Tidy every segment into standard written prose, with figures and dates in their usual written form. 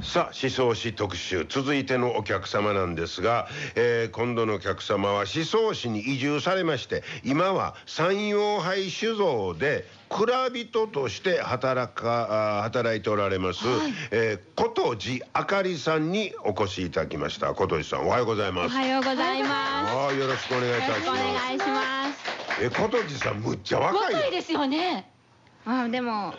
さあ思想史特集、続いてのお客様なんですが、今度のお客様は思想史に移住されまして、今は山陽杯酒造で蔵人として働いておられます、琴路あかりさんにお越しいただきました。琴路さん、おはようございます。 おはようございます。 よろしくお願いいたします。 よろしくお願いします。 琴路さん、むっちゃ若い。 若いですよね。でも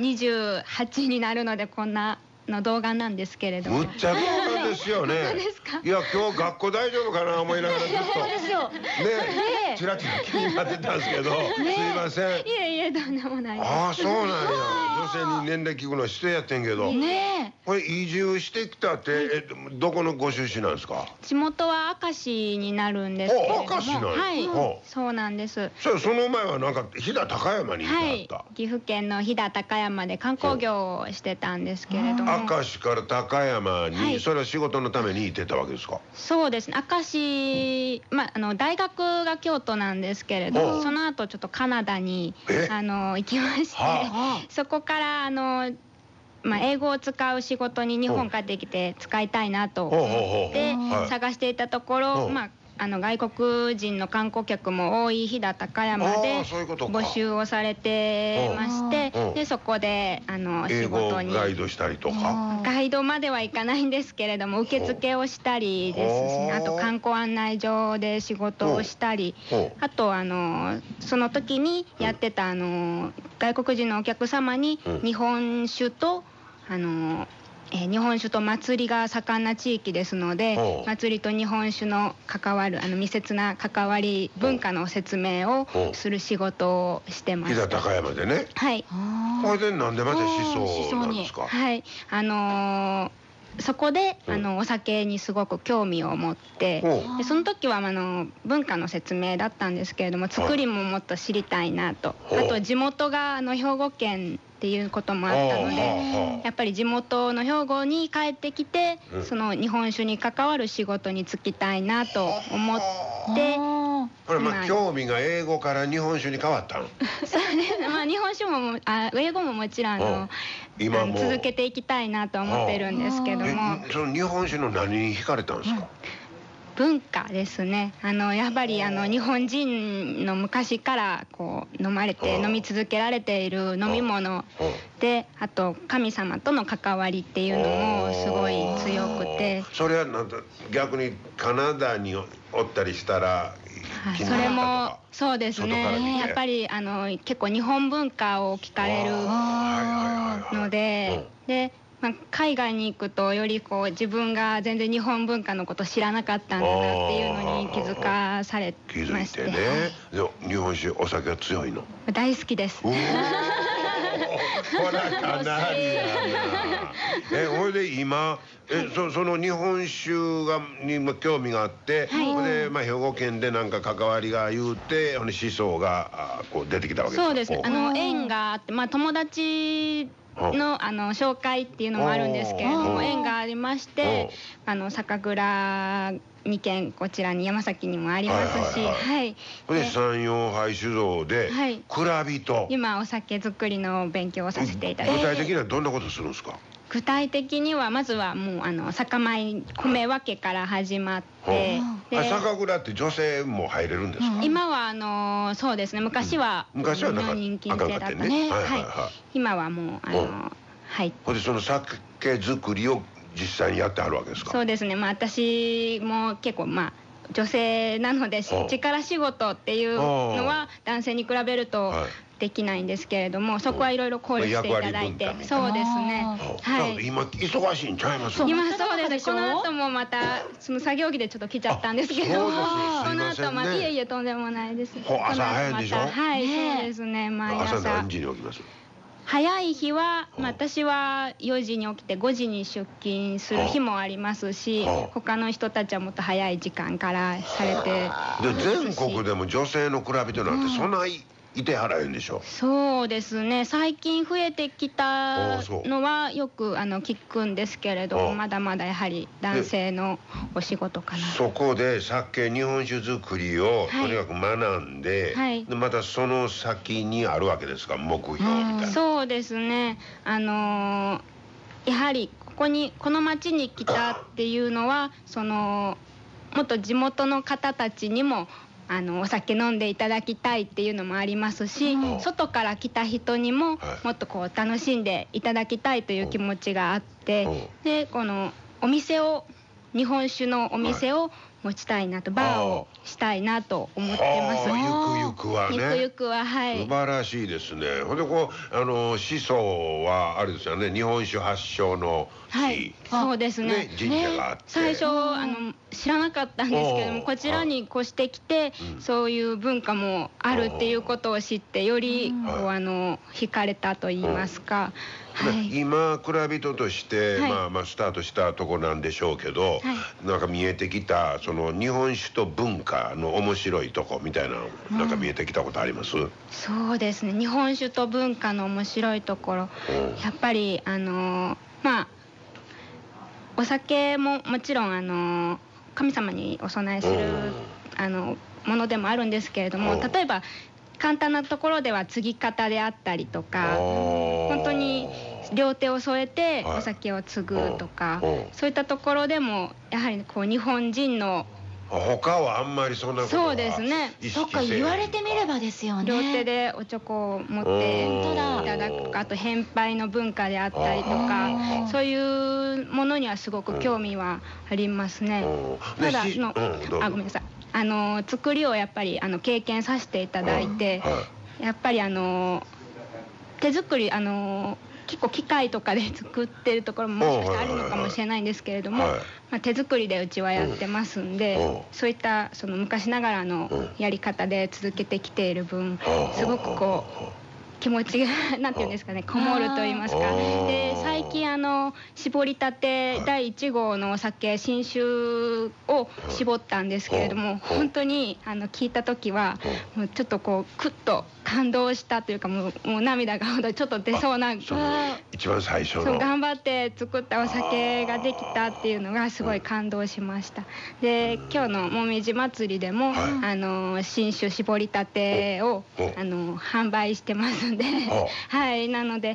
28になるのでこんなの動画なんですけれども、 むっちゃ動画ですよね。いや、今日学校大丈夫かな思いながらずっとそうですよね、ちらちら気になってたんですけど、すいません。 いえいえ、とんでもないです。 ああ、そうなんや。女性に年齢聞くのは失礼やってんけど、これ移住してきたって、どこのご出身なんですか？ 地元は明石になるんですけれども。 明石なんや。 はい、そうなんです。 その前はなんか飛騨高山にいた。 岐阜県の飛騨高山で観光業をしてたんですけれども、 明石から高山に、それは仕事のために行ってたわけですか？ そうですね。明石、大学が京都なんですけれど、その後ちょっとカナダに行きまして、そこから英語を使う仕事に日本帰ってきて使いたいなと思って探していたところ、外国人の観光客も多い飛騨高山で募集をされてまして、でそこで仕事にガイドしたりとか。 ガイドまではいかないんですけれども、受付をしたりですし、あと観光案内所で仕事をしたり、あとその時にやってた外国人のお客様に日本酒と日本酒と祭りが盛んな地域ですので、祭りと日本酒の関わる密接な関わり文化の説明をする仕事をしてました。 飛騨高山でね。はい。これでなんでまた思想なんですか？ はい。そこでお酒にすごく興味を持って、でその時は文化の説明だったんですけれども、作りももっと知りたいなと、あと地元が兵庫県っていうこともあったので、やっぱり地元の兵庫に帰ってきて、その日本酒に関わる仕事に就きたいなと思って。 これ興味が英語から日本酒に変わったの？ そうです。日本酒も英語ももちろん今も続けていきたいなと思ってるんですけども。 その日本酒の何に惹かれたんですか？ 文化ですね。やっぱり日本人の昔から飲み続けられている飲み物で、あと神様との関わりっていうのもすごい強くて。 それは逆にカナダにおったりしたら気になったとか？それもそうですね。やっぱり結構日本文化を聞かれるので、海外に行くとより自分が全然日本文化のこと知らなかったんだなっていうのに気づかされまして。 気づいてね。日本酒、お酒は強いの？ 大好きです。 ほらかなりやな。ほいで今その日本酒に興味があって、ほいで兵庫県でなんか関わりが言うて思想が出てきたわけですか？ そうですね。縁があって、友達の紹介っていうのもあるんですけれども、縁がありまして、酒蔵2軒こちらに山崎にもありますし、 で山陽杯酒造で蔵人、 今お酒造りの勉強をさせていただいて。 具体的にはどんなことするんですか？ 具体的にはまずはもう酒米分けから始まって、 酒蔵って女性も入れるんですか？ 今はそうですね。昔は人気制だったね。今はもうはい。 でその酒造りを実際にやってはるわけですか？ そうですね。私も結構女性なので力仕事っていうのは男性に比べるとできないんですけれども、そこはいろいろ考慮していただいて。そうですね。 今忙しいんちゃいます？ 今そうです。この後もまたその作業着でちょっと来ちゃったんですけど、この後いえいえ、とんでもないです。 朝早いんでしょ？ はい、そうですね。毎朝。 朝何時に起きます？ 早い日は私は4時に起きて5時に出勤する日もありますし、他の人たちはもっと早い時間からされて。 全国でも女性の蔵人なんてそんないてはらへんでしょ？ そうですね。最近増えてきたのはよく聞くんですけれど、まだまだやはり男性のお仕事かな。 そこで日本酒作りをとにかく学んで、またその先にあるわけですか、目標みたいな。 そうですね。やはりこの町に来たっていうのはもっと地元の方たちにもお酒飲んでいただきたいっていうのもありますし、外から来た人にももっとこう楽しんでいただきたいという気持ちがあって、でこの日本酒のお店を持ちたいなと、バーをしたいなと思ってます。 ゆくゆくはね。 ゆくゆくは、はい。 素晴らしいですね。ほんで宍粟はあれですよね、日本酒発祥の地。 はい、そうですね。 神社があって。 最初知らなかったんですけれども、こちらに越してきて、そういう文化もあるっていうことを知って、より惹かれたと言いますか。 今蔵人としてスタートしたとこなんでしょうけど、なんか見えてきたその日本酒と文化の面白いとこみたいななんか見えてきたことあります？ そうですね、日本酒と文化の面白いところ、やっぱりお酒ももちろん神様にお供えするものでもあるんですけれども、例えば簡単なところでは継ぎ方であったりとか、本当に両手を添えてお酒を継ぐとか、そういったところでもやはりこう日本人の他はあんまりそんなことはそうですね。 そっか、言われてみればですよね。 両手でおちょこを持っていただくとか、あと返杯の文化であったりとか、そういうものにはすごく興味はありますね。ただごめんなさい、作りをやっぱり経験させていただいて、やっぱり手作り結構機械とかで作ってるところももしかしたらあるのかもしれないんですけれども、手作りでうちはやってますんで、そういった昔ながらのやり方で続けてきている分、すごくこう気持ちがなんていうんですかね、こもると言いますか。で最近搾りたて第1号のお酒新酒を搾ったんですけれども、本当に聞いた時はもうちょっとこうクッと感動したというか、もう涙がちょっと出そうな、 一番最初の頑張って作ったお酒ができたっていうのがすごい感動しました。で今日のもみじ祭りでも新酒搾りたてを販売してますんで、はい、なので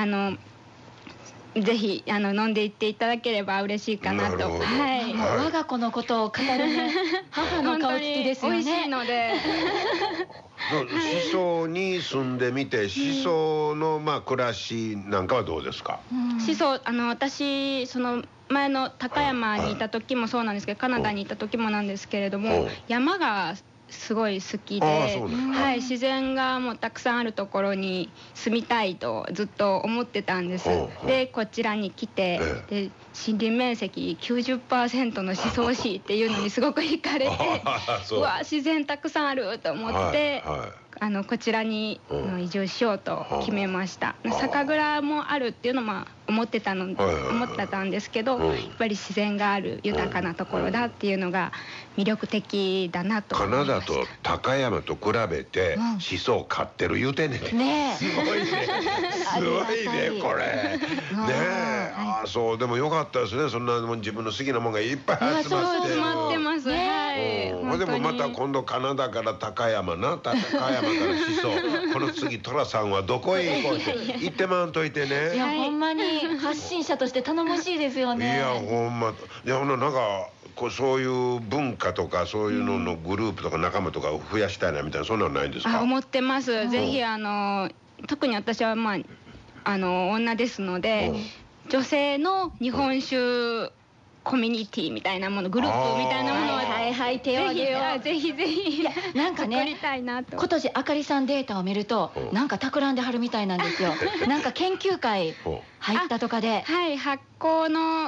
ぜひ飲んでいっていただければ嬉しいかなと。はい、 我が子のことを語るね、母の顔つきですよね。 美味しいので。 宍粟に住んでみて、宍粟の暮らしなんかはどうですか？ 宍粟私前の高山にいた時もそうなんですけど、カナダにいた時もなんですけれども、山がすごい好きで、はい、自然がもうたくさんあるところに住みたいとずっと思ってたんです。でこちらに来て、で森林面積 90% の宍粟市っていうのにすごく惹かれてうわ自然たくさんあると思って、こちらに移住しようと決めました。酒蔵もあるっていうのも思ってたんですけど、やっぱり自然がある豊かなところだっていうのが魅力的だなと思いました。 カナダと高山と比べて宍粟買ってる言うてんねんね。すごいね、すごいねこれね。そうでもよかったですね。そんな自分の好きなものがいっぱい集まって。 詰まってます。はい。 でもまた今度カナダから高山な、高山から宍粟、この次寅さんはどこへ行こうって言ってまんといてね。 いやほんまに発信者として頼もしいですよね。 いやほんま、いやなんかそういう文化とかそういうののグループとか仲間とかを増やしたいなみたいな、そんなのないんですか？ 思ってます。ぜひ特に私は女ですので、女性の日本酒コミュニティみたいなもの、グループみたいなものは手を挙げよう。ぜひぜひなんかね、 作りたいなと。 今年あかりさんデータを見るとなんか企んではるみたいなんですよ。なんか研究会入ったとかで、 はい、発酵の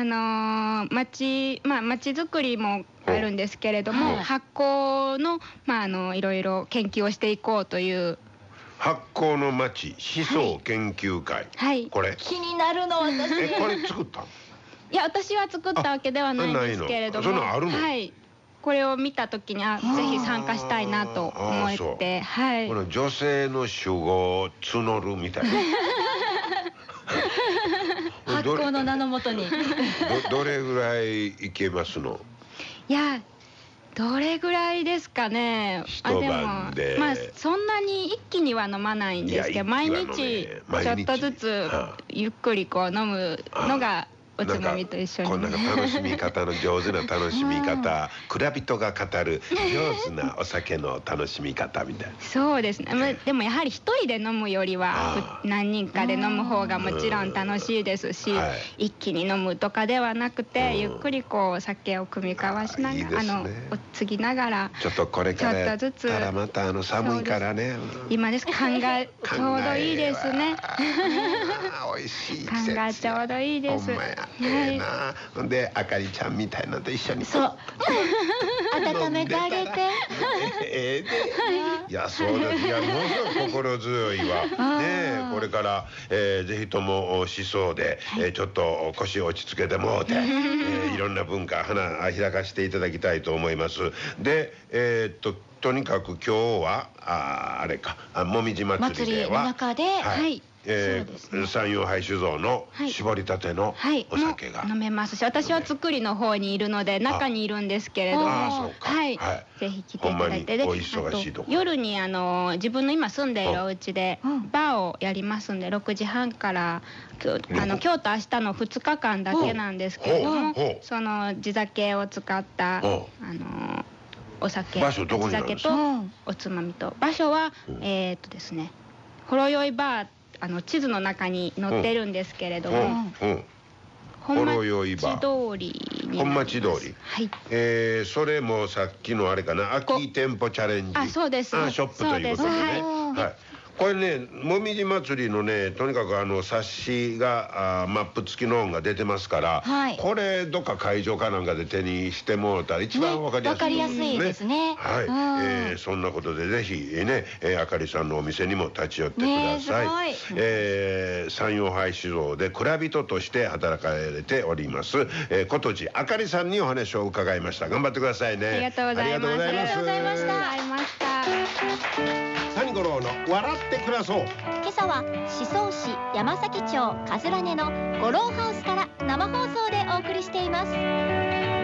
町づくりもあるんですけれども、発酵のいろいろ研究をしていこうという。 発酵の町宍粟研究会、はい、これ気になるの私。 これ作ったの？ いや私は作ったわけではないんですけれども、 そんなあるの？ はい、これを見た時にぜひ参加したいなと思って、はい、 この女性の酒豪を募るみたいな発酵の名のもとにどれぐらいいけますの？ いやどれぐらいですかね。 一晩でそんなに一気には飲まないんですけど、毎日ちょっとずつゆっくり飲むのがおつまみと一緒に。 こんな楽しみ方の上手な楽しみ方、蔵人が語る上手なお酒の楽しみ方みたいな。 そうですね。でもやはり一人で飲むよりは何人かで飲む方がもちろん楽しいですし、一気に飲むとかではなくて、ゆっくりこうお酒を組み交わしながら、継ぎながら、 ちょっとこれからやったらまた寒いからね。 今です勘がちょうどいいですね。 美味しい季節。 勘がちょうどいいです。 ほんまや。ええな。ほんであかりちゃんみたいなのと一緒に。 そう。温めてあげて。 いやそうです。いやものすごい心強いわ。ねこれからぜひともしそうでちょっと腰落ち着けてもうていろんな文化花開かしていただきたいと思います。でとにかく今日はあれかもみじ祭りではの中で山陽杯酒造の絞りたてのお酒が飲めますし、私は作りの方にいるので中にいるんですけれども、はいぜひ来ていただいて、で夜に自分の今住んでいるお家でバーをやりますんで、6時半から今日と明日の2日間だけなんですけれども、その地酒を使ったお酒、地酒とおつまみと、場所はですね、ほろ酔いバー、地図の中に載ってるんですけれども、本町通りになります。本町通り。はい。それもさっきのあれかな、秋店舗チャレンジ。 あ、そうです。 ショップということでね。はい。これね、もみじ祭りのね、とにかく冊子がマップ付きの本が出てますから、これどっか会場かなんかで手にしてもらったら一番わかりやすいですね。わかりやすいですね。はい。そんなことでぜひね、あかりさんのお店にも立ち寄ってください。山陽杯酒造で蔵人として働かれております琴地あかりさんにお話を伺いました。頑張ってくださいね。 ありがとうございます。 ありがとうございました。 谷五郎の笑って暮らそう。 今朝は宍粟市山崎町かずら根の五郎ハウスから生放送でお送りしています。